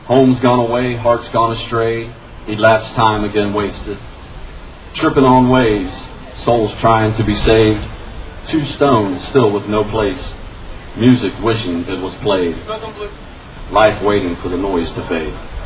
Home's gone away, heart's gone astray, elapsed time again wasted. Tripping on waves, souls trying to be saved. Two stones still with no place. Music wishing it was played. Life waiting for the noise to fade.